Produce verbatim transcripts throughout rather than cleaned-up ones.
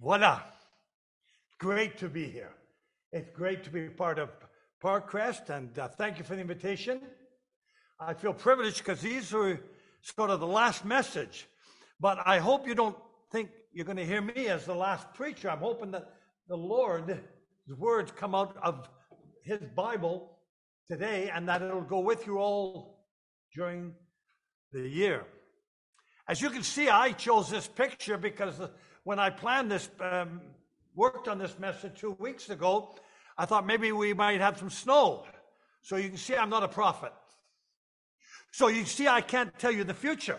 Voila. Great to be here. It's great to be part of Parkcrest, and uh, thank you for the invitation. I feel privileged because these are sort of the last message, but I hope you don't think you're going to hear me as the last preacher. I'm hoping that the Lord's words come out of his Bible today and that it'll go with you all during the year. As you can see, I chose this picture because when I planned this, um, worked on this message two weeks ago, I thought maybe we might have some snow. So you can see I'm not a prophet. So you see I can't tell you the future.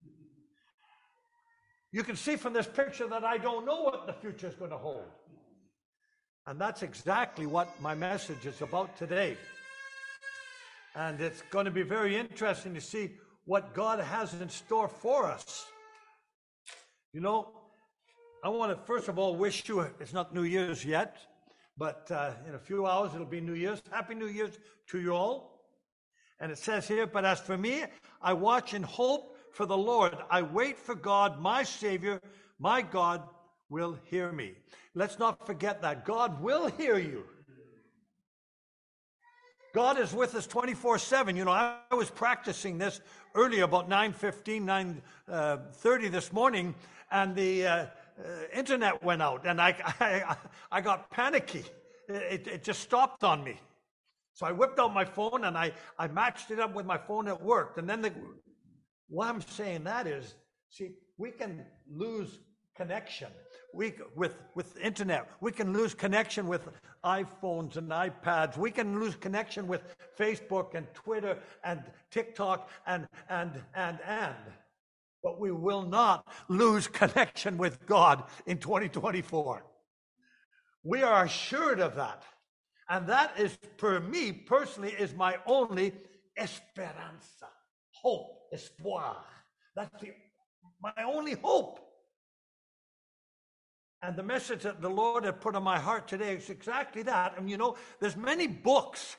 You can see from this picture that I don't know what the future is going to hold. And that's exactly what my message is about today. And it's going to be very interesting to see what God has in store for us. You know, I want to first of all wish you, it's not New Year's yet, but uh, in a few hours it'll be New Year's. Happy New Year's to you all. And it says here, but as for me, I watch and hope for the Lord. I wait for God, my Savior, my God will hear me. Let's not forget that. God will hear you. God is with us twenty-four seven. You know, I was practicing this earlier, about nine fifteen, nine thirty this morning, and the uh, uh, internet went out, and I, I, I got panicky. It, it just stopped on me. So I whipped out my phone, and I, I matched it up with my phone. It worked. And then the, what I'm saying that is, see, we can lose connection. We with with internet, we can lose connection with iPhones and iPads. We can lose connection with Facebook and Twitter and TikTok and and and and. But we will not lose connection with God in twenty twenty-four. We are assured of that, and that is, for me personally, is my only esperanza, hope, espoir. That's the, my only hope. And the message that the Lord had put on my heart today is exactly that. And you know, there's many books,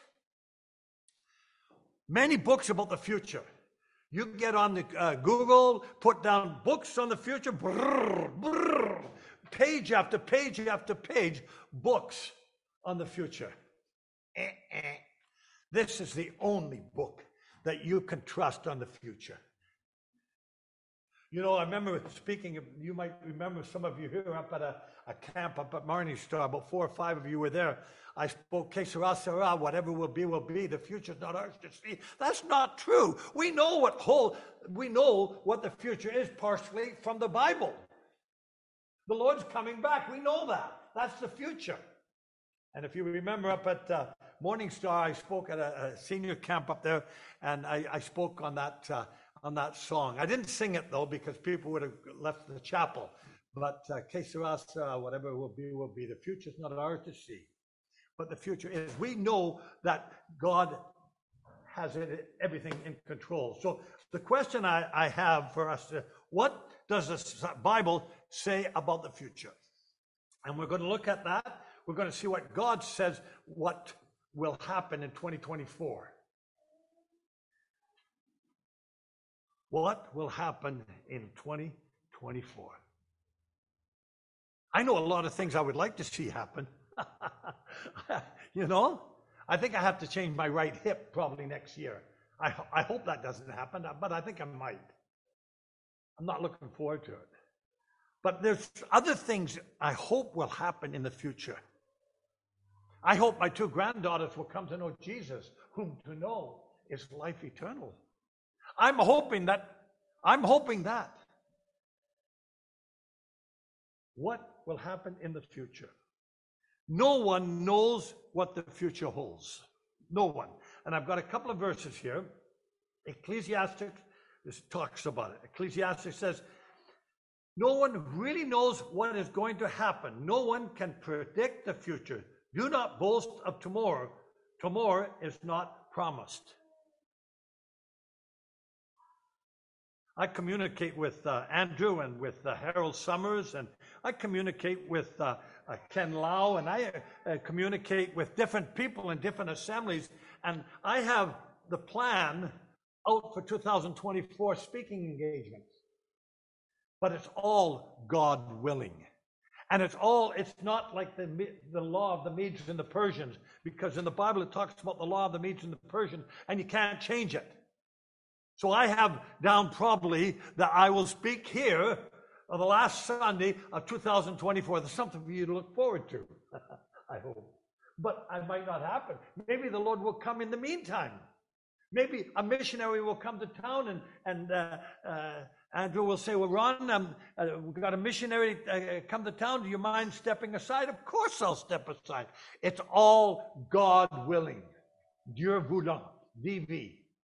many books about the future. You can get on the uh, Google, put down books on the future, brrr, brrr, page after page after page, books on the future. Eh, eh. This is the only book that you can trust on the future. You know, I remember speaking, you might remember some of you here up at a, a camp up at Morningstar, about four or five of you were there. I spoke, que sera, sera, whatever will be, will be. The future's not ours to see. That's not true. We know what whole, we know what the future is partially from the Bible. The Lord's coming back. We know that. That's the future. And if you remember up at uh, Morningstar, I spoke at a, a senior camp up there, and I, I spoke on that uh, on that song. I didn't sing it, though, because people would have left the chapel. But uh, que sera, sera, whatever will be, will be. The future's not ours to see. But the future is. We know that God has it, everything in control. So the question I, I have for us, uh, what does the Bible say about the future? And we're going to look at that. We're going to see what God says, what will happen in twenty twenty-four. What will happen in twenty twenty-four? I know a lot of things I would like to see happen. You know, I think I have to change my right hip probably next year. I, I hope that doesn't happen, but I think I might. I'm not looking forward to it. But there's other things I hope will happen in the future. I hope my two granddaughters will come to know Jesus, whom to know is life eternal. I'm hoping that, I'm hoping that. What will happen in the future? No one knows what the future holds. No one. And I've got a couple of verses here. Ecclesiastes this talks about it. Ecclesiastes says, no one really knows what is going to happen. No one can predict the future. Do not boast of tomorrow. Tomorrow is not promised. I communicate with uh, Andrew and with uh, Harold Summers, and I communicate with uh, uh, Ken Lau, and I uh, communicate with different people in different assemblies, and I have the plan out for two thousand twenty-four speaking engagements. But it's all God willing. And it's all, it's not like the, the law of the Medes and the Persians, because in the Bible it talks about the law of the Medes and the Persians, and you can't change it. So I have down probably that I will speak here on the last Sunday of two thousand twenty-four. There's something for you to look forward to, I hope. But it might not happen. Maybe the Lord will come in the meantime. Maybe a missionary will come to town, and, and uh, uh, Andrew will say, well, Ron, um, uh, we've got a missionary uh, come to town. Do you mind stepping aside? Of course I'll step aside. It's all God willing. Dieu voulant. D V.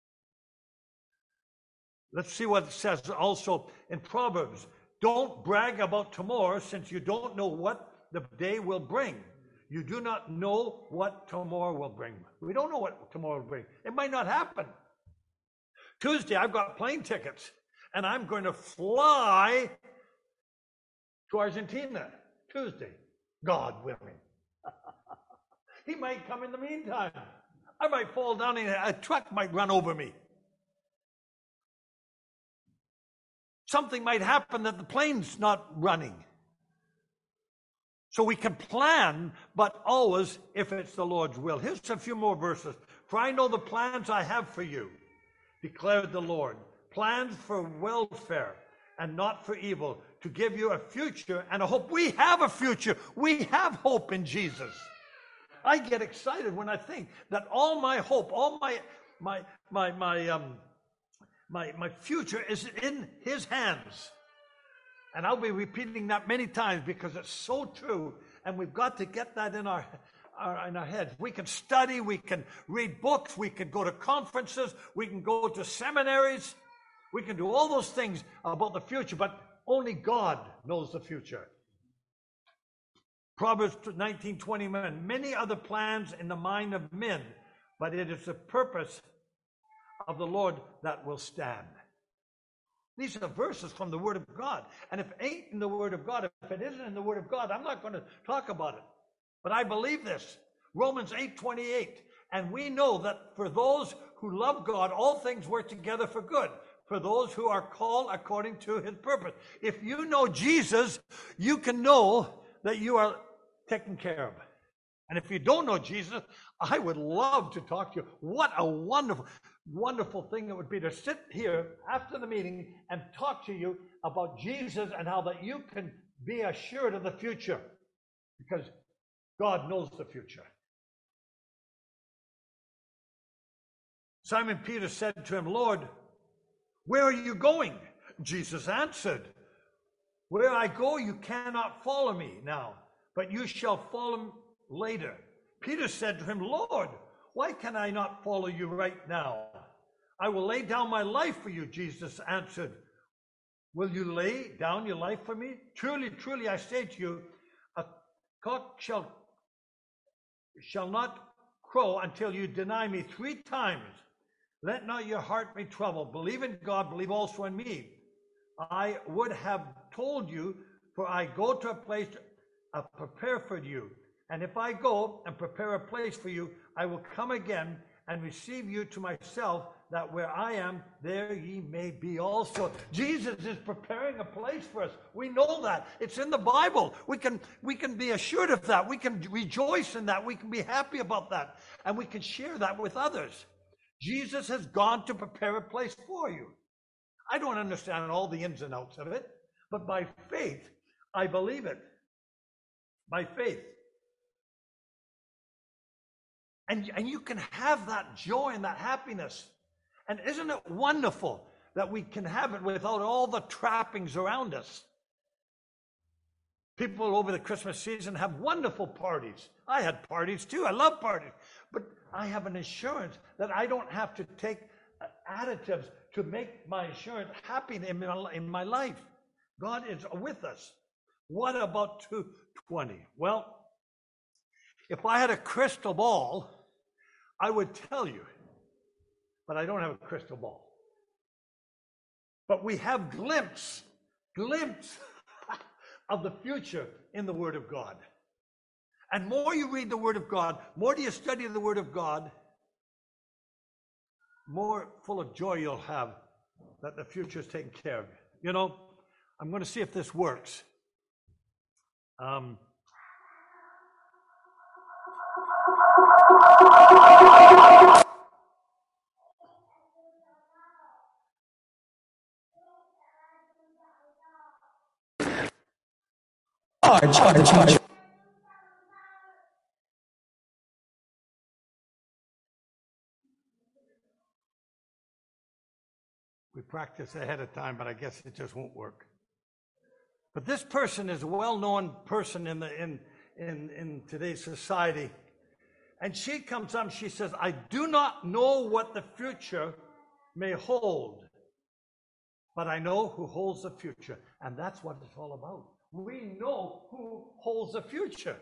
Let's see what it says also in Proverbs. Don't brag about tomorrow, since you don't know what the day will bring. You do not know what tomorrow will bring. We don't know what tomorrow will bring. It might not happen. Tuesday, I've got plane tickets, and I'm going to fly to Argentina Tuesday, God willing. He might come in the meantime. I might fall down, and a truck might run over me. Something might happen that the plane's not running. So we can plan, but always if it's the Lord's will. Here's a few more verses. For I know the plans I have for you, declared the Lord. Plans for welfare and not for evil, to give you a future and a hope. We have a future. We have hope in Jesus. I get excited when I think that all my hope, all my my my my um my my future is in His hands. And I'll be repeating that many times because it's so true, and we've got to get that in our, our in our heads. We can study, we can read books, we can go to conferences, we can go to seminaries, we can do all those things about the future, but only God knows the future. Proverbs nineteen twenty, many are the plans in the mind of men, but it is the purpose of the Lord that will stand. These are verses from the Word of God. And if it ain't in the Word of God, if it isn't in the Word of God, I'm not going to talk about it. But I believe this. Romans eight twenty-eight. And we know that for those who love God, all things work together for good. For those who are called according to His purpose. If you know Jesus, you can know that you are taken care of. And if you don't know Jesus, I would love to talk to you. What a wonderful, wonderful thing it would be to sit here after the meeting and talk to you about Jesus and how that you can be assured of the future, because God knows the future. Simon Peter said to him, Lord, where are you going? Jesus answered, where I go, you cannot follow me now, but you shall follow later. Peter said to him, Lord, why can I not follow you right now? I will lay down my life for you, Jesus answered. Will you lay down your life for me? Truly, truly, I say to you, a cock shall, shall not crow until you deny me three times. Let not your heart be troubled. Believe in God, believe also in me. I would have told you, for I go to a place to prepare for you. And if I go and prepare a place for you, I will come again and receive you to myself, that where I am, there ye may be also. Jesus is preparing a place for us. We know that. It's in the Bible. We can, we can be assured of that. We can rejoice in that. We can be happy about that. And we can share that with others. Jesus has gone to prepare a place for you. I don't understand all the ins and outs of it, but by faith, I believe it. By faith. And, and you can have that joy and that happiness. And isn't it wonderful that we can have it without all the trappings around us? People over the Christmas season have wonderful parties. I had parties too. I love parties. But I have an assurance that I don't have to take additives to make my assurance happy in my, in my life. God is with us. What about two twenty? Well, if I had a crystal ball, I would tell you, but I don't have a crystal ball. But we have glimpse, glimpse of the future in the Word of God. And more you read the Word of God, more do you study the Word of God, more full of joy you'll have that the future is taken care of. You know, I'm going to see if this works. Um, Charge, charge, charge. we practice ahead of time, but I guess it just won't work. But this person is a well-known person in the in in in today's society, and she comes up. She says, "I do not know what the future may hold, but I know who holds the future," and that's what it's all about. We know who holds the future.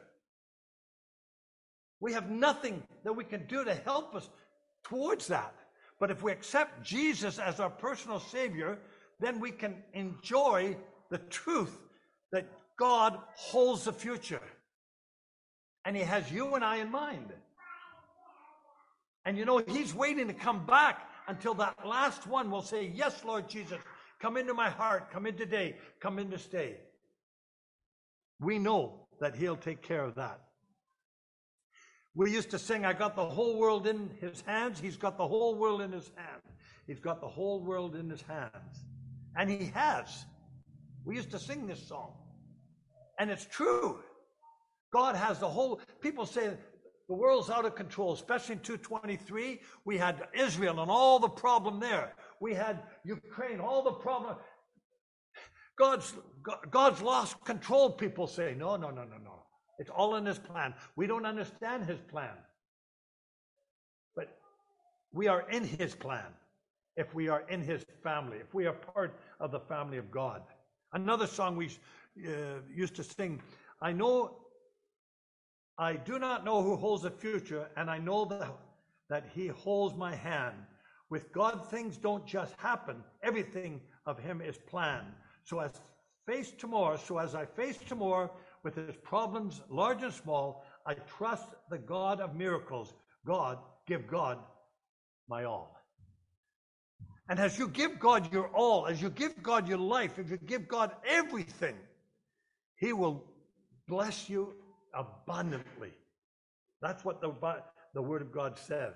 We have nothing that we can do to help us towards that. But if we accept Jesus as our personal Savior, then we can enjoy the truth that God holds the future. And He has you and I in mind. And you know, He's waiting to come back until that last one will say, "Yes, Lord Jesus, come into my heart, come in today, come in to stay." We know that He'll take care of that. We used to sing, "I got the whole world in His hands." He's got the whole world in His hand. He's got the whole world in His hands. And He has. We used to sing this song. And it's true. God has the whole, people say the world's out of control, especially in two twenty-three. We had Israel and all the problem there. We had Ukraine, all the problem. God's, God's lost control, people say. No, no, no, no, no. It's all in His plan. We don't understand His plan. But we are in His plan if we are in His family, if we are part of the family of God. Another song we uh, used to sing, "I know, I do not know who holds the future, and I know that, that He holds my hand. With God, things don't just happen. Everything of Him is planned. So as face tomorrow, so as I face tomorrow, with His problems, large and small, I trust the God of miracles. God, give God my all." And as you give God your all, as you give God your life, if you give God everything, He will bless you abundantly. That's what the, the Word of God says.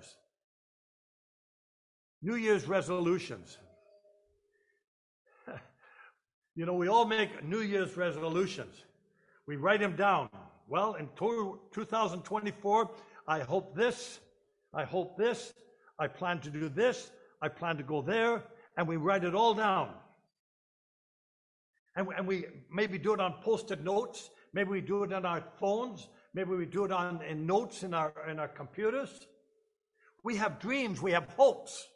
New Year's resolutions. You know, we all make New Year's resolutions. We write them down. Well, in two thousand twenty-four, I hope this, I hope this, I plan to do this, I plan to go there, and we write it all down. And, and we maybe do it on post-it notes, maybe we do it on our phones, maybe we do it on in notes in our in our computers. We have dreams, we have hopes.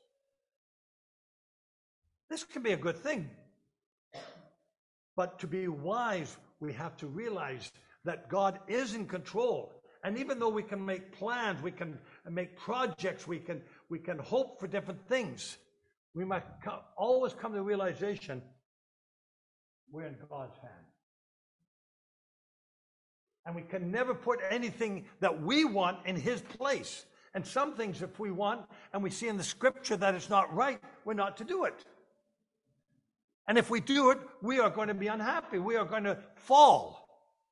This can be a good thing. But to be wise, we have to realize that God is in control. And even though we can make plans, we can make projects, we can we can hope for different things, we must co- always come to the realization we're in God's hand. And we can never put anything that we want in His place. And some things, if we want, and we see in the Scripture that it's not right, we're not to do it. And if we do it, we are going to be unhappy. We are going to fall.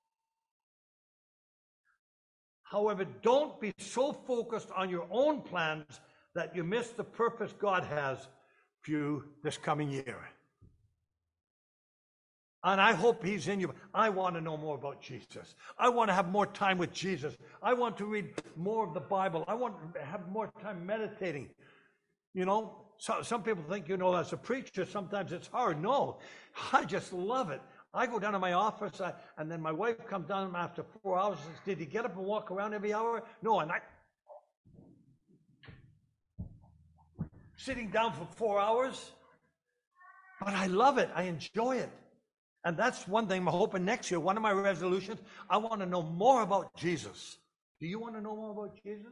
However, don't be so focused on your own plans that you miss the purpose God has for you this coming year. And I hope He's in you. I want to know more about Jesus. I want to have more time with Jesus. I want to read more of the Bible. I want to have more time meditating. You know, so, some people think, you know, as a preacher, sometimes it's hard. No, I just love it. I go down to my office, I, and then my wife comes down after four hours and says, "Did you get up and walk around every hour?" No, and I, sitting down for four hours, but I love it. I enjoy it. And that's one thing I'm hoping next year, one of my resolutions, I want to know more about Jesus. Do you want to know more about Jesus?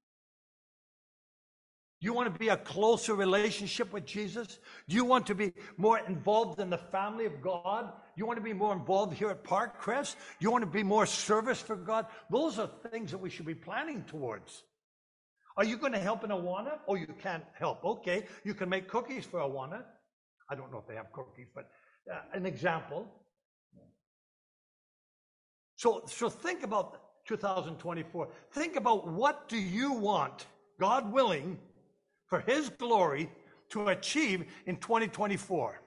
Do you want to be a closer relationship with Jesus? Do you want to be more involved in the family of God? Do you want to be more involved here at Park Crest? Do you want to be more service for God? Those are things that we should be planning towards. Are you going to help in Awana? Oh, you can't help. Okay, you can make cookies for Awana. I don't know if they have cookies, but uh, an example. So, so think about two thousand twenty-four. Think about what do you want, God willing, for His glory to achieve in twenty twenty-four.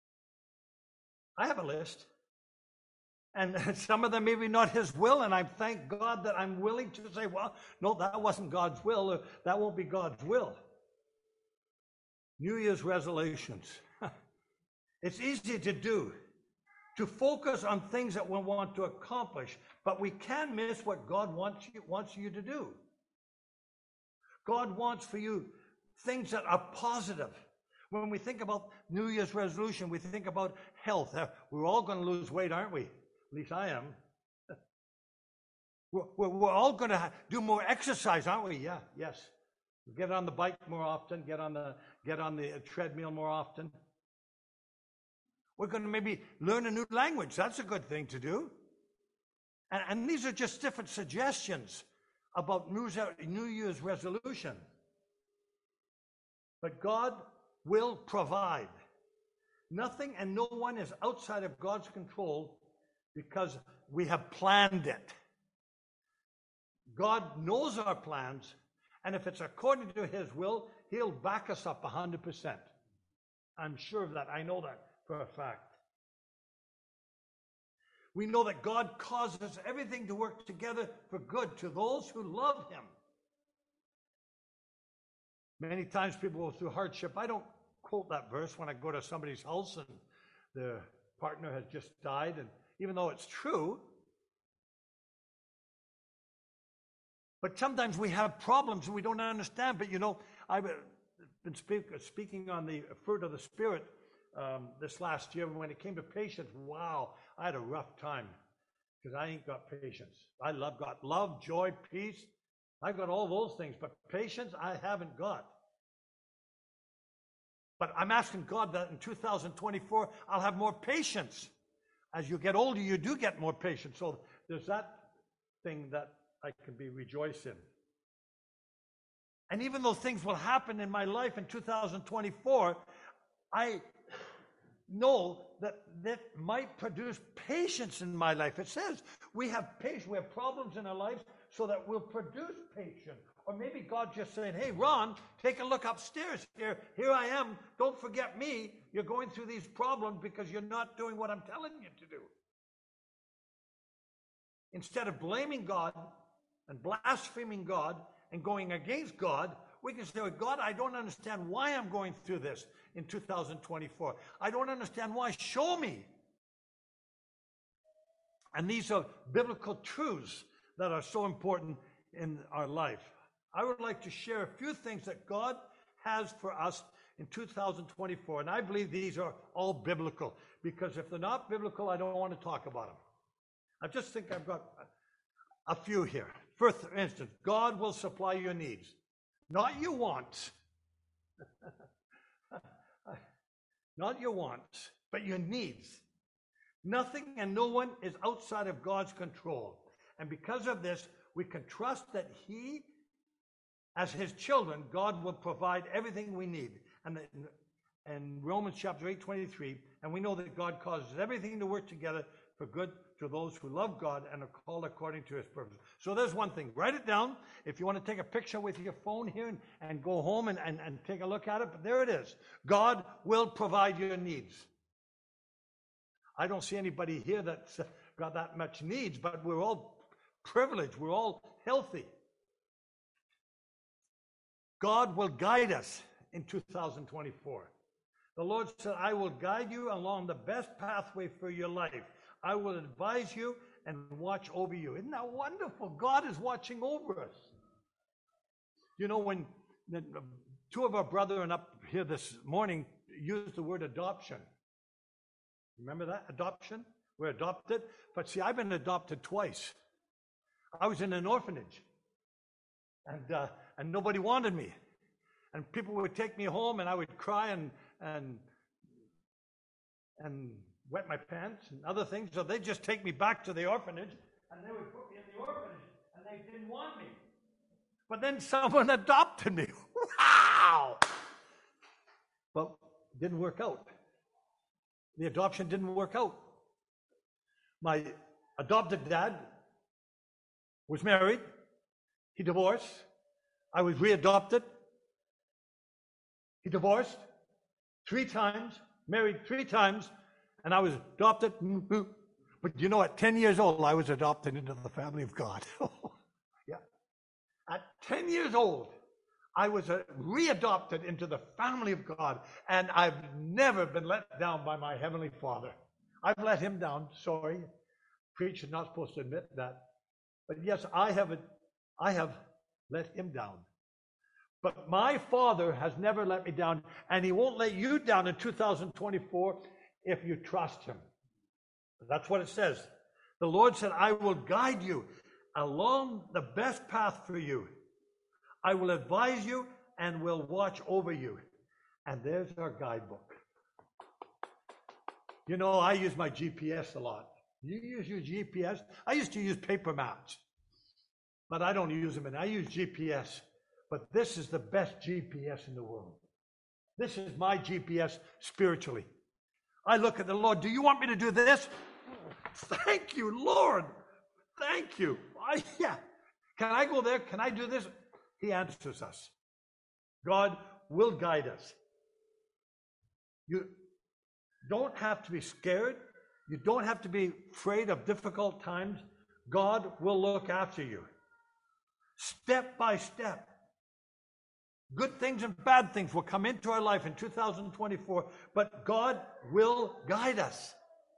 I have a list. And some of them maybe not His will, and I thank God that I'm willing to say, well, no, that wasn't God's will, or that won't be God's will. New Year's resolutions. It's easy to do, to focus on things that we want to accomplish, but we can miss what God wants you, wants you to do. God wants for you things that are positive. When we think about New Year's resolution, we think about health. We're all going to lose weight, aren't we? At least I am. We're, we're, we're all going to do more exercise, aren't we? Yeah, yes. Get on the bike more often, get on the, get on the treadmill more often. We're going to maybe learn a new language. That's a good thing to do. And, and these are just different suggestions about New, New Year's resolution. But God will provide. Nothing and no one is outside of God's control because we have planned it. God knows our plans, and if it's according to His will, He'll back us up one hundred percent. I'm sure of that. I know that for a fact. We know that God causes everything to work together for good to those who love Him. Many times people go through hardship. I don't quote that verse when I go to somebody's house and the partner has just died, and even though it's true, but sometimes we have problems and we don't understand. But you know, I've been speak, speaking on the fruit of the Spirit um, this last year. When it came to patience, wow, I had a rough time because I ain't got patience. I love God, love, joy, peace. I've got all those things, but patience I haven't got. But I'm asking God that in two thousand twenty-four, I'll have more patience. As you get older, you do get more patience. So there's that thing that I can be rejoiced in. And even though things will happen in my life in two thousand twenty-four, I know that that might produce patience in my life. It says we have patience, we have problems in our lives so that we'll produce patience. Or maybe God just saying, hey, Ron, take a look upstairs here. Here I am. Don't forget me. You're going through these problems because you're not doing what I'm telling you to do. Instead of blaming God and blaspheming God and going against God, we can say, God, I don't understand why I'm going through this in two thousand twenty-four. I don't understand why. Show me. And these are biblical truths that are so important in our life. I would like to share a few things that God has for us in two thousand twenty-four. And I believe these are all biblical, because if they're not biblical, I don't want to talk about them. I just think I've got a few here. For instance, God will supply your needs, not your wants. Not your wants, but your needs. Nothing and no one is outside of God's control. And because of this, we can trust that He, as His children, God will provide everything we need. And in Romans chapter eight, twenty-three, and we know that God causes everything to work together for good to those who love God and are called according to His purpose. So there's one thing. Write it down. If you want to take a picture with your phone here and, and go home and, and, and take a look at it, but there it is. God will provide your needs. I don't see anybody here that's got that much needs, but we're all privileged. We're all healthy. God will guide us in two thousand twenty-four. The Lord said, I will guide you along the best pathway for your life. I will advise you and watch over you. Isn't that wonderful? God is watching over us. You know, when two of our brethren up here this morning used the word adoption. Remember that? Adoption? We're adopted. But see, I've been adopted twice. I was in an orphanage. And uh, and nobody wanted me. And people would take me home and I would cry and and and wet my pants and other things. So they'd just take me back to the orphanage and they would put me in the orphanage and they didn't want me. But then someone adopted me. Wow! Well, it didn't work out. The adoption didn't work out. My adopted dad was married. He divorced. I was readopted. He divorced three times, married three times, and I was adopted. But you know, at ten years old, I was adopted into the family of God. Yeah. At ten years old, I was uh, readopted into the family of God, and I've never been let down by my Heavenly Father. I've let him down, sorry. Preacher's not supposed to admit that. But yes, I have, I have let him down. But my Father has never let me down, and he won't let you down in two thousand twenty-four if you trust him. That's what it says. The Lord said, I will guide you along the best path for you. I will advise you and will watch over you. And there's our guidebook. You know, I use my G P S a lot. You use your G P S? I used to use paper maps, but I don't use them, and I use G P S. But this is the best G P S in the world. This is my G P S spiritually. I look at the Lord. Do you want me to do this? Thank you, Lord. Thank you. I, yeah. Can I go there? Can I do this? He answers us. God will guide us. You don't have to be scared. You don't have to be afraid of difficult times. God will look after you. Step by step. Good things and bad things will come into our life in two thousand twenty-four, but God will guide us.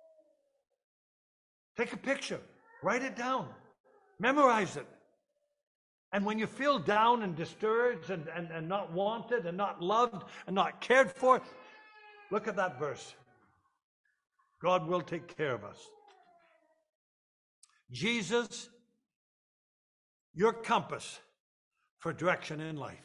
Take a picture. Write it down. Memorize it. And when you feel down and discouraged and, and, and not wanted and not loved and not cared for, look at that verse. God will take care of us. Jesus, your compass for direction in life.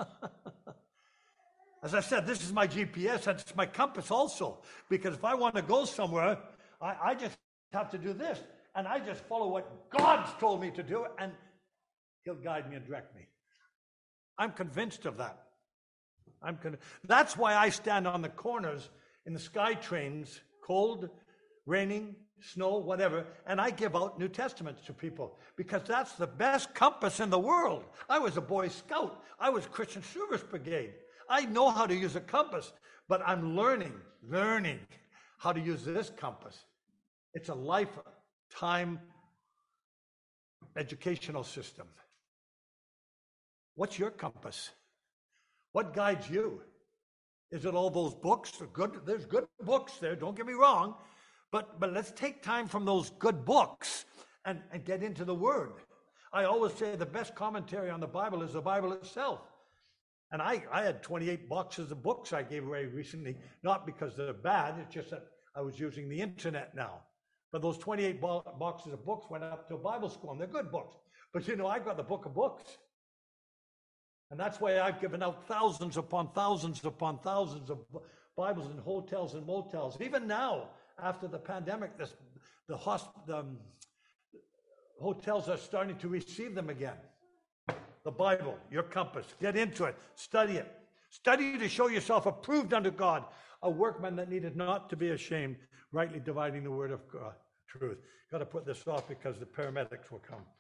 As I said, this is my G P S and it's my compass also. Because if I want to go somewhere, I, I just have to do this. And I just follow what God's told me to do, and he'll guide me and direct me. I'm convinced of that. I'm con- That's why I stand on the corners in the sky trains, cold, raining, snow, whatever, and I give out New Testaments to people because that's the best compass in the world. I was a Boy Scout. I was Christian Service Brigade. I know how to use a compass, but I'm learning, learning how to use this compass. It's a lifetime educational system. What's your compass? What guides you? Is it all those books? Good, there's good books there, don't get me wrong, but, but let's take time from those good books and, and get into the Word. I always say the best commentary on the Bible is the Bible itself. And I, I had twenty-eight boxes of books I gave away recently, not because they're bad, it's just that I was using the internet now. But those twenty-eight bo- boxes of books went up to a Bible school, and they're good books. But you know, I've got the book of books. And that's why I've given out thousands upon thousands upon thousands of Bibles in hotels and motels. Even now, after the pandemic, this, the, hosp- the um, hotels are starting to receive them again. The Bible, your compass. Get into it. Study it. Study to show yourself approved unto God, a workman that needed not to be ashamed, rightly dividing the word of God, truth. Got to put this off because the paramedics will come.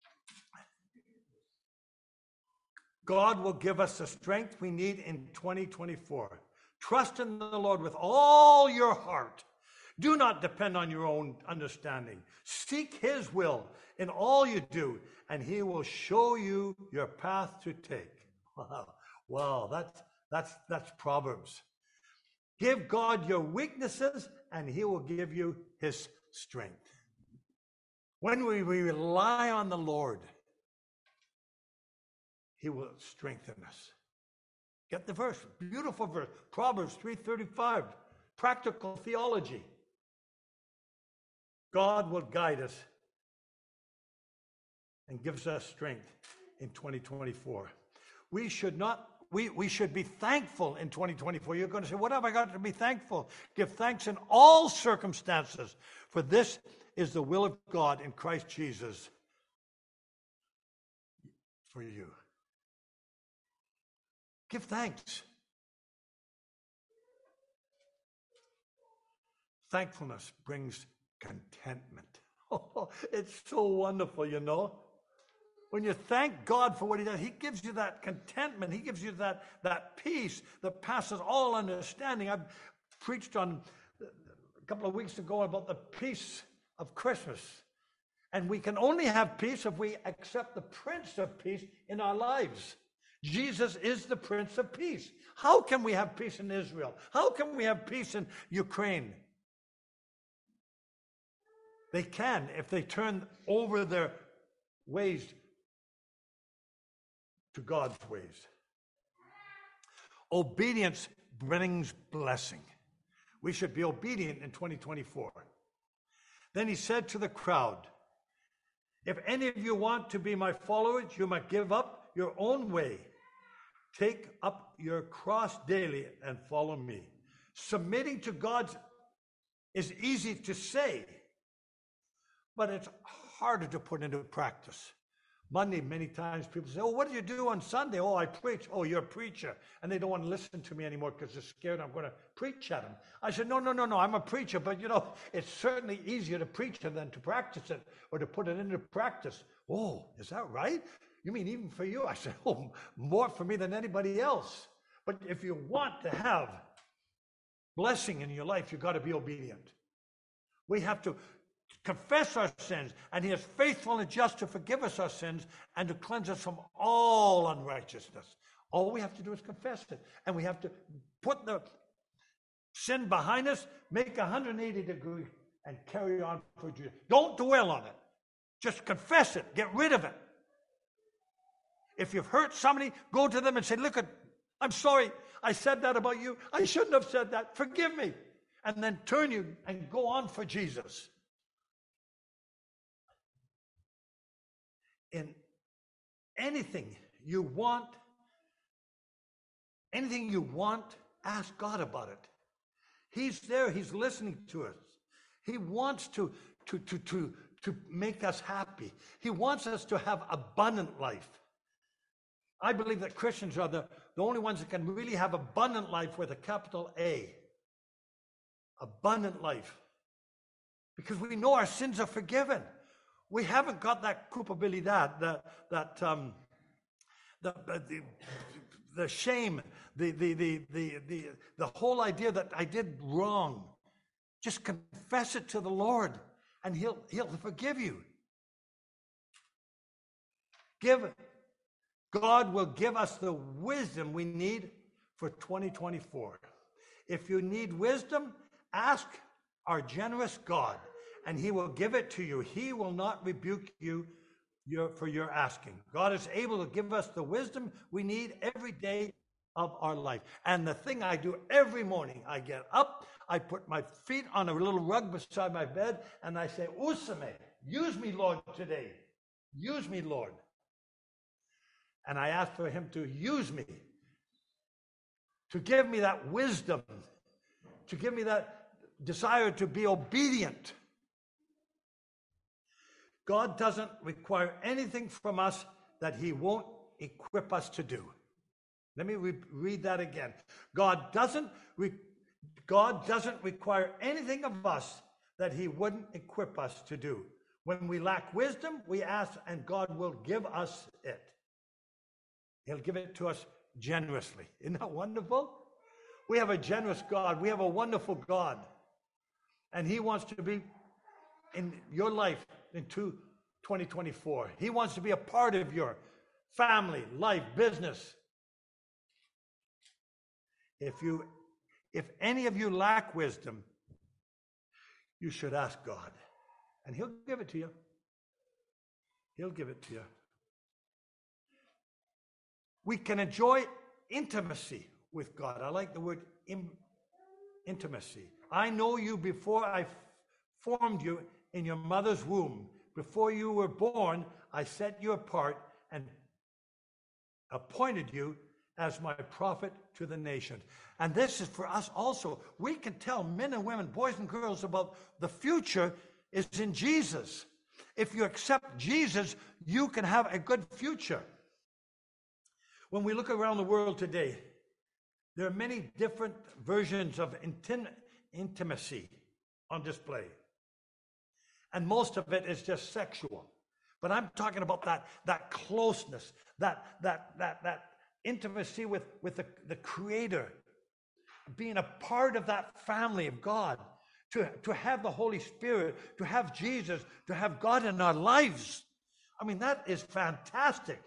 God will give us the strength we need in twenty twenty-four. Trust in the Lord with all your heart. Do not depend on your own understanding. Seek his will in all you do, and he will show you your path to take. Wow, wow, that's, that's, that's Proverbs. Give God your weaknesses, and he will give you his strength. When we rely on the Lord, he will strengthen us. Get the verse, beautiful verse, Proverbs three thirty-five, practical theology. God will guide us and gives us strength in twenty twenty-four. We should not, we, we should be thankful in twenty twenty-four. You're going to say, what have I got to be thankful? Give thanks in all circumstances, for this is the will of God in Christ Jesus for you. Give thanks. Thankfulness brings contentment. Oh, it's so wonderful, you know. When you thank God for what he does, he gives you that contentment. He gives you that, that peace that passes all understanding. I've preached on a couple of weeks ago about the peace of Christmas. And we can only have peace if we accept the Prince of Peace in our lives. Jesus is the Prince of Peace. How can we have peace in Israel? How can we have peace in Ukraine? They can if they turn over their ways to God's ways. Obedience brings blessing. We should be obedient in twenty twenty-four. Then he said to the crowd, if any of you want to be my followers, you must give up your own way. Take up your cross daily and follow me. Submitting to God is easy to say, but it's harder to put into practice. Monday, many times people say, oh, what do you do on Sunday? Oh, I preach. Oh, you're a preacher. And they don't want to listen to me anymore because they're scared I'm going to preach at them. I said, no, no, no, no, I'm a preacher. But, you know, it's certainly easier to preach it than to practice it or to put it into practice. Oh, is that right? You mean even for you? I said, oh, more for me than anybody else. But if you want to have blessing in your life, you've got to be obedient. We have to confess our sins, and he is faithful and just to forgive us our sins and to cleanse us from all unrighteousness. All we have to do is confess it, and we have to put the sin behind us, make a one hundred eighty degree, and carry on for Jesus. Don't dwell on it. Just confess it. Get rid of it. If you've hurt somebody, go to them and say, look, I'm sorry. I said that about you. I shouldn't have said that. Forgive me. And then turn you and go on for Jesus. In anything you want, anything you want, ask God about it. He's there. He's listening to us. He wants to, to, to, to, to make us happy. He wants us to have abundant life. I believe that Christians are the, the only ones that can really have abundant life with a capital A. Abundant life. Because we know our sins are forgiven. We haven't got that culpabilidad, that that um, the, the the shame, the the the the the the whole idea that I did wrong. Just confess it to the Lord, and He'll He'll forgive you. Give God will give us the wisdom we need for twenty twenty-four. If you need wisdom, ask our generous God, and He will give it to you. He will not rebuke you your, for your asking. God is able to give us the wisdom we need every day of our life. And the thing I do every morning, I get up, I put my feet on a little rug beside my bed, and I say, Usame, use me, Lord, today. Use me, Lord. And I ask for Him to use me, to give me that wisdom, to give me that desire to be obedient. God doesn't require anything from us that He won't equip us to do. Let me re- read that again. God doesn't re- God doesn't require anything of us that He wouldn't equip us to do. When we lack wisdom, we ask, and God will give us it. He'll give it to us generously. Isn't that wonderful? We have a generous God. We have a wonderful God. And He wants to be in your life in twenty twenty-four. He wants to be a part of your family, life, business. If you, if any of you lack wisdom, you should ask God, and He'll give it to you. He'll give it to you. We can enjoy intimacy with God. I like the word in, intimacy. I know you before I formed you in your mother's womb. Before you were born, I set you apart and appointed you as my prophet to the nations. And this is for us also. We can tell men and women, boys and girls, about the future is in Jesus. If you accept Jesus, you can have a good future. When we look around the world today, there are many different versions of intim- intimacy on display. And most of it is just sexual. But I'm talking about that, that closeness, that, that, that, that intimacy with, with the, the Creator, being a part of that family of God, to, to have the Holy Spirit, to have Jesus, to have God in our lives. I mean, that is fantastic.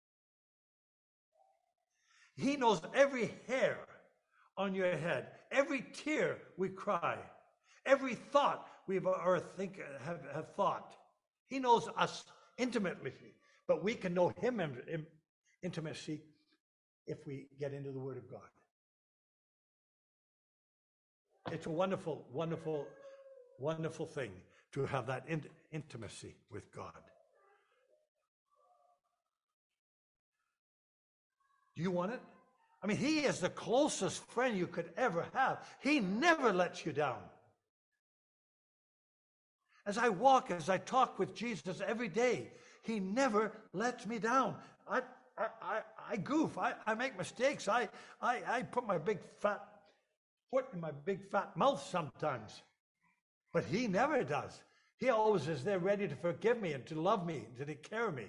He knows every hair on your head, every tear we cry, every thought we've or think have, have thought. He knows us intimately, but we can know him in, in intimacy if we get into the Word of God. It's a wonderful, wonderful, wonderful thing to have that in, intimacy with God. Do you want it? I mean, he is the closest friend you could ever have. He never lets you down. As I walk, as I talk with Jesus every day, he never lets me down. I I, I, I goof. I, I make mistakes. I, I, I put my big fat foot in my big fat mouth sometimes. But he never does. He always is there ready to forgive me and to love me, to take care of me.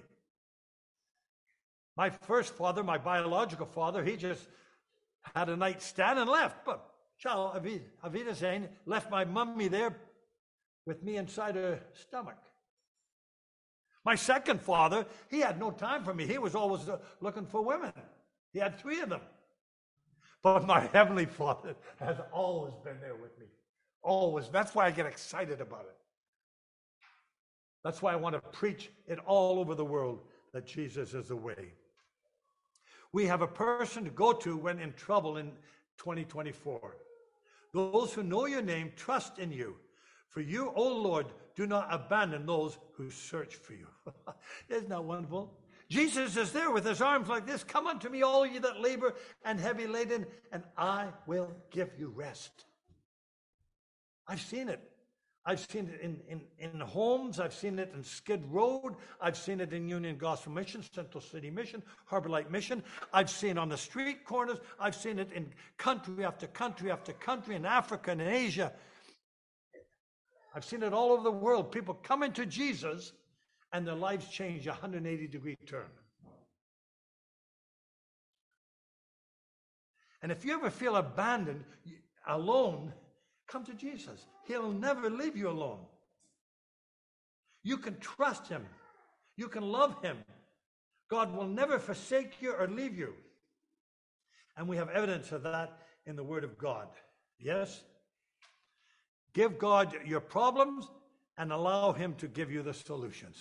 My first father, my biological father, he just had a nightstand and left. But ciao, Avida saying, left my mummy there with me inside her stomach. My second father, he had no time for me. He was always uh, looking for women. He had three of them. But my heavenly Father has always been there with me. Always. That's why I get excited about it. That's why I want to preach it all over the world, that Jesus is the way. We have a person to go to when in trouble in twenty twenty-four. Those who know your name trust in you. For you, O Lord, do not abandon those who search for you. Isn't that wonderful? Jesus is there with his arms like this. Come unto me, all ye that labor and heavy laden, and I will give you rest. I've seen it. I've seen it in, in, in homes. I've seen it in Skid Road. I've seen it in Union Gospel Mission, Central City Mission, Harbor Light Mission. I've seen it on the street corners. I've seen it in country after country after country, in Africa and in Asia. I've seen it all over the world. People come into Jesus and their lives change a one hundred eighty degree turn. And if you ever feel abandoned, alone, come to Jesus. He'll never leave you alone. You can trust him. You can love him. God will never forsake you or leave you. And we have evidence of that in the Word of God. Yes? Give God your problems and allow him to give you the solutions.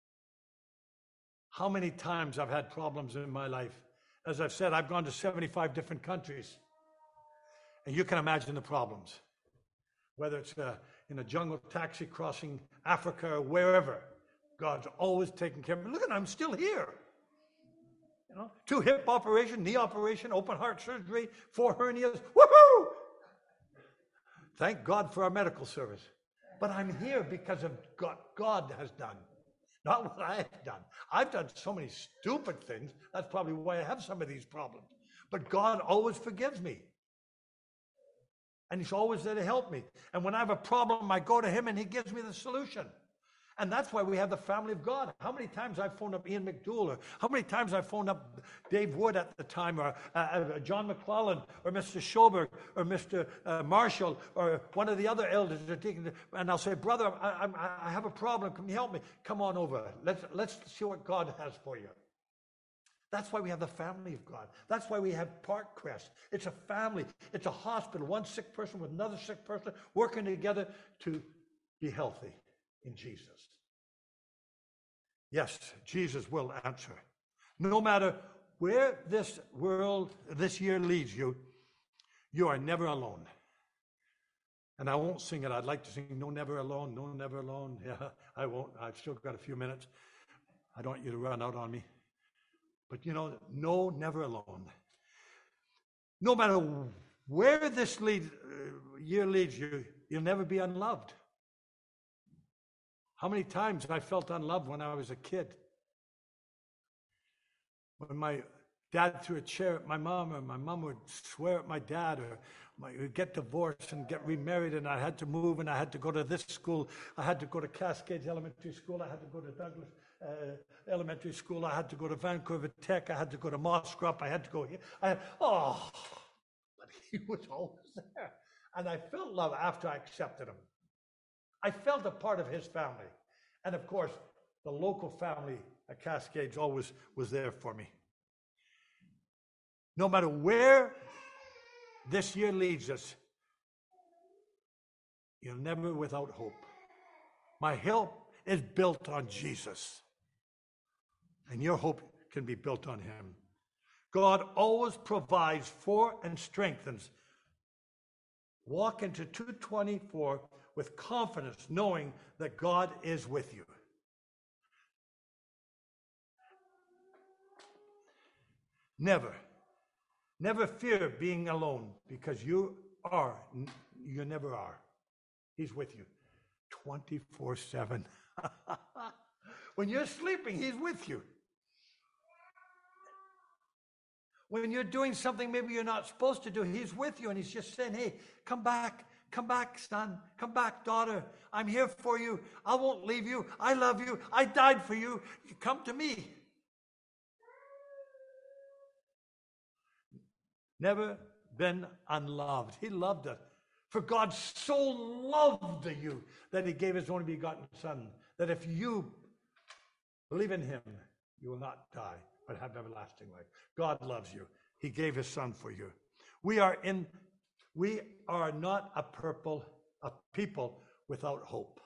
How many times I've had problems in my life. As I've said, I've gone to seventy-five different countries. And you can imagine the problems. Whether it's uh, in a jungle taxi crossing Africa or wherever, God's always taking care of me. Look at, I'm still here. You know, two hip operation, knee operation, open heart surgery, four hernias. Woohoo! Thank God for our medical service. But I'm here because of what God has done, not what I have done. I've done so many stupid things. That's probably why I have some of these problems. But God always forgives me. And he's always there to help me. And when I have a problem, I go to him and he gives me the solution. And that's why we have the family of God. How many times I've phoned up Ian McDougall, or how many times I've phoned up Dave Wood at the time, or uh, uh, John McClellan, or Mister Schoberg, or Mister Uh, Marshall, or one of the other elders. And I'll say, brother, I, I, I have a problem. Can you help me? Come on over. Let's, let's see what God has for you. That's why we have the family of God. That's why we have Park Crest. It's a family. It's a hospital. One sick person with another sick person working together to be healthy in Jesus. Yes, Jesus will answer. No matter where this world, this year leads you, you are never alone. And I won't sing it. I'd like to sing No Never Alone, No Never Alone. Yeah, I won't. I've still got a few minutes. I don't want you to run out on me. But you know, no, never alone. No matter where this lead, uh, year leads you, you'll never be unloved. How many times I felt unloved when I was a kid? When my dad threw a chair at my mom, or my mom would swear at my dad, or my, we get divorced and get remarried, and I had to move, and I had to go to this school. I had to go to Cascades Elementary School. I had to go to Douglas uh, Elementary School. I had to go to Vancouver Tech. I had to go to Mosscrop. I had to go here. I had, oh, but he was always there. And I felt love after I accepted him. I felt a part of his family. And of course, the local family at Cascades always was there for me. No matter where this year leads us, you're never without hope. My hope is built on Jesus. And your hope can be built on him. God always provides for and strengthens. Walk into two twenty-four with confidence, knowing that God is with you. Never, never fear being alone, because you are, you never are. He's with you twenty-four seven. When you're sleeping, he's with you. When you're doing something maybe you're not supposed to do, he's with you, and he's just saying, hey, come back, come back, son, come back, daughter. I'm here for you. I won't leave you. I love you. I died for you. You come to me. Never been unloved. He loved us. For God so loved you that he gave his only begotten son, that if you believe in him, you will not die, but have everlasting life. God loves you. He gave his son for you. We are in, we are not a purple, a people without hope.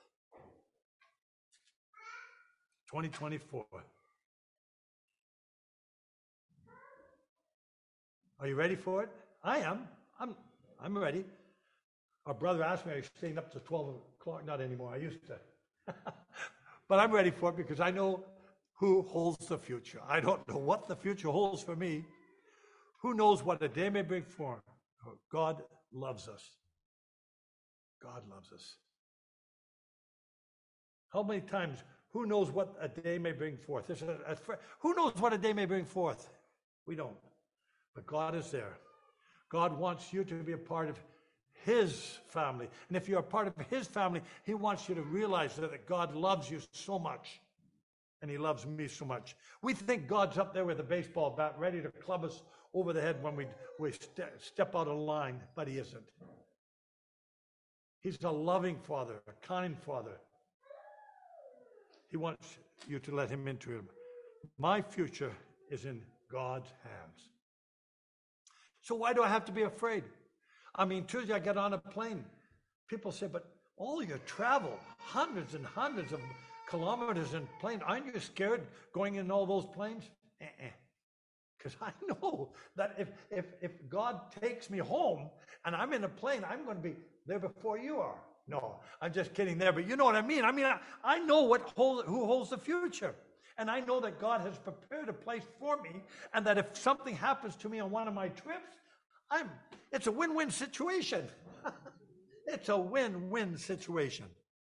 twenty twenty-four. Are you ready for it? I am. I'm I'm ready. Our brother asked me, are you staying up to twelve o'clock? Not anymore. I used to. But I'm ready for it because I know who holds the future. I don't know what the future holds for me. Who knows what a day may bring forth? God loves us. God loves us. How many times, who knows what a day may bring forth? There's a, a, who knows what a day may bring forth? We don't. But God is there. God wants you to be a part of his family. And if you're a part of his family, he wants you to realize that, that God loves you so much. And he loves me so much. We think God's up there with a baseball bat ready to club us over the head when we, we ste- step out of line, but he isn't. He's a loving father, a kind father. He wants you to let him into him. My future is in God's hands. So why do I have to be afraid? I mean, Tuesday I get on a plane. People say, but all your travel, hundreds and hundreds of kilometers in plane, aren't you scared going in all those planes? Because uh-uh. I know that if, if, if God takes me home and I'm in a plane, I'm going to be there before you are. No, I'm just kidding there, but you know what I mean. I mean, I, I know what hold, who holds the future. And I know that God has prepared a place for me, and that if something happens to me on one of my trips, I'm, it's a win-win situation. It's a win-win situation.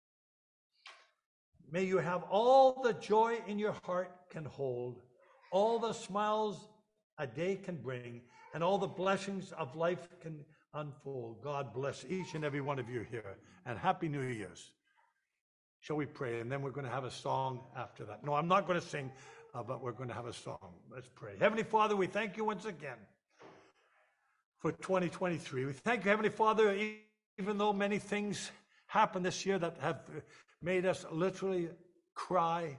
May you have all the joy in your heart can hold, all the smiles a day can bring, and all the blessings of life can unfold. God bless each and every one of you here, and Happy New Year's. Shall we pray? And then we're going to have a song after that. No, I'm not going to sing, uh, but we're going to have a song. Let's pray. Heavenly Father, we thank you once again for twenty twenty-three. We thank you, Heavenly Father, even though many things happened this year that have made us literally cry.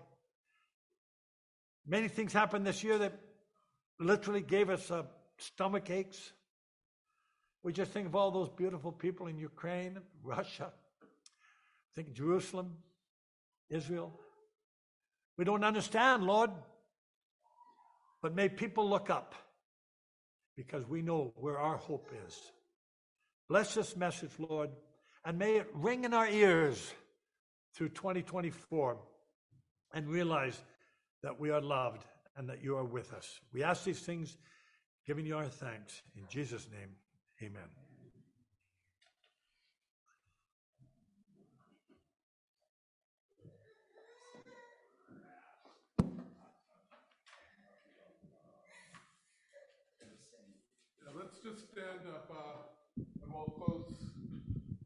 Many things happened this year that literally gave us uh, stomach aches. We just think of all those beautiful people in Ukraine, Russia, think Jerusalem, Israel. We don't understand, Lord, but may people look up because we know where our hope is. Bless this message, Lord, and may it ring in our ears through twenty twenty-four and realize that we are loved and that you are with us. We ask these things, giving you our thanks. In Jesus' name, amen. Let's just stand up. Uh,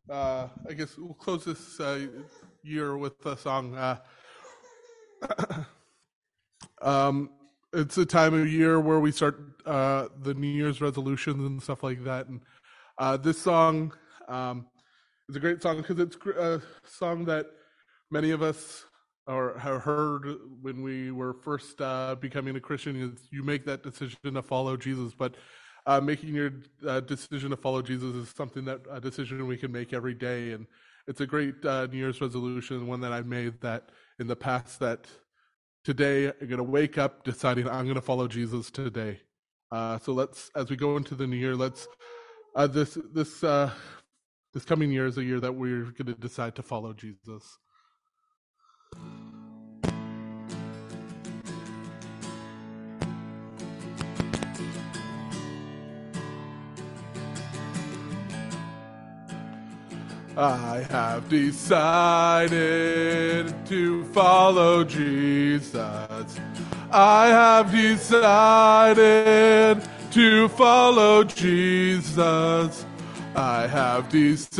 uh, I guess we'll close this uh, year with a song. Uh, um, it's a time of year where we start uh, the New Year's resolutions and stuff like that. And uh, this song um, is a great song because it's a song that many of us or have heard when we were first uh, becoming a Christian. Is you make that decision to follow Jesus, but uh, making your uh, decision to follow Jesus is something that a decision we can make every day, and it's a great uh, New Year's resolution, one that I've made that in the past, that today I'm going to wake up deciding I'm going to follow Jesus today. Uh, so let's, as we go into the new year, let's uh, this this uh, this coming year is a year that we're going to decide to follow Jesus. I have decided to follow Jesus. I have decided to follow Jesus. I have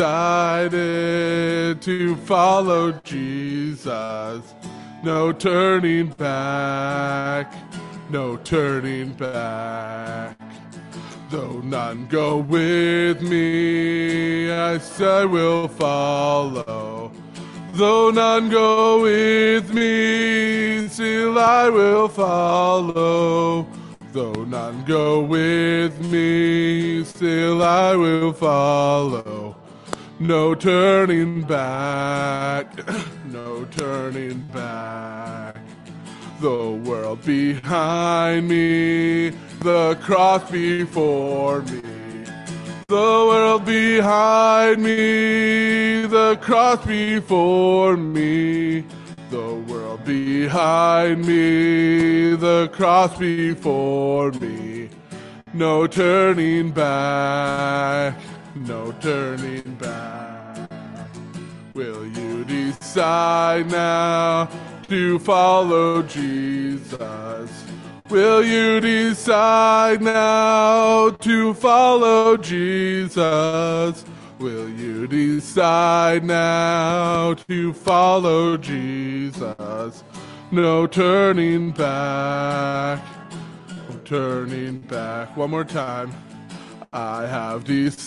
decided to follow Jesus. No turning back, no turning back. Though none go with me, I I will follow. Though none go with me, still I will follow. Though none go with me, still I will follow. No turning back, no turning back. The world behind me, the cross before me. The world behind me, the cross before me. The world behind me, the cross before me. No turning back, no turning back. Will you decide now to follow Jesus? Will you decide now to follow Jesus? Will you decide now to follow Jesus? No turning back, no turning back. One more time. I have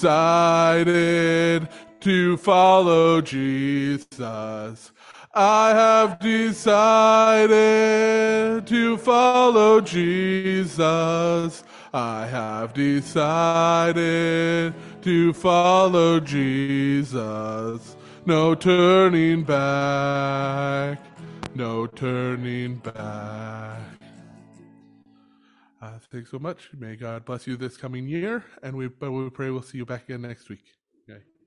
decided to follow Jesus. I have decided to follow Jesus. I have decided to follow Jesus. No turning back, no turning back. Uh, thanks so much. May God bless you this coming year, and we, but we pray we'll see you back again next week. Okay.